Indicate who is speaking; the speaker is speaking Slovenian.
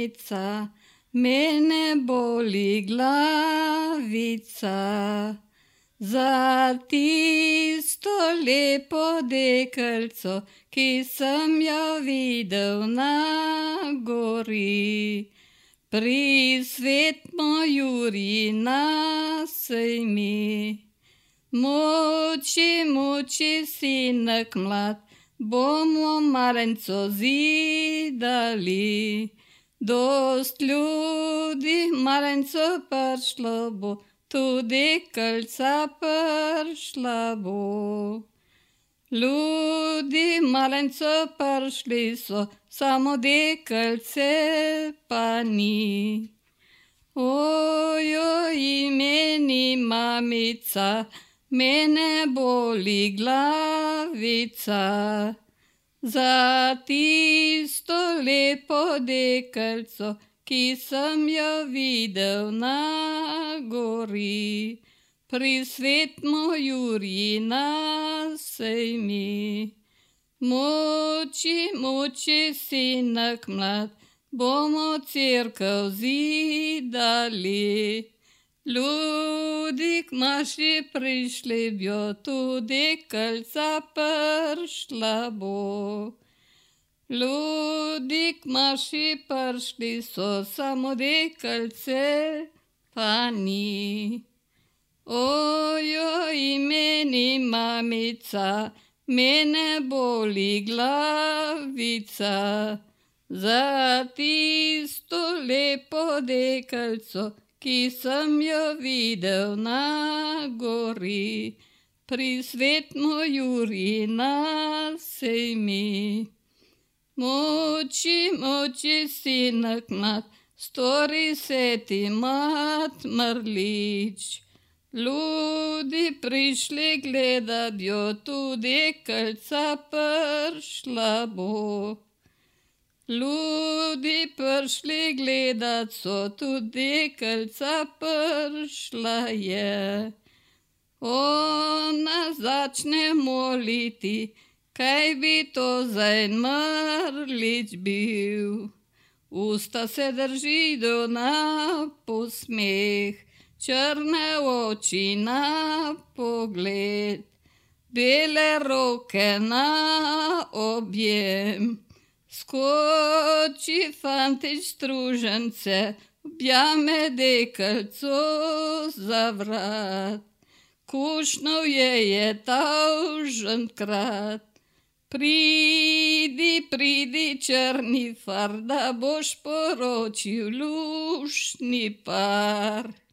Speaker 1: mamica, mene boli glavica. Za tisto lepo deklico, ki sem jo videl na gori, pri Svetem Juriju na sejmi. Muči, sinek mlad, bomo marenco zidali. Dost ljudi marenco prišlo bo, tudi deklica prišla bo. Ljudi malenco prišli so, samo deklice pa ni. Ojoj, meni mamica, mene boli glavica. Za tisto lepo deklico, ki sem jo videl na gori, pri Svetem Juriju na sejmi. Muči, sinek mlad, bomo cerkev zidali. Ljudi k maši prišli bjo, tudi deklica prišla bo. Ljudi k maši prišli so, samo deklice pa ni. Ojoj, meni mamica, mene boli glavica. Za tisto lepo deklico, ki sem jo videl na gori, pri Svetem Juriju na sejmi. Muči, sinek mlad, stori se ti mat mrlič. Ljudi prišli gledat jo, tudi deklica prišla bo. Ljudi prišli gledat so, tudi deklica prišla je. Ona začne moliti, kaj bi to za en mrlič bil. Usta se drži do na posmeh, črne oči na pogled, bele roke na objem. Skoči fantič stružence, objame deklico za vrat. Kušnov je tavženkrat. Pridi, črni far, da boš poročil luštni par.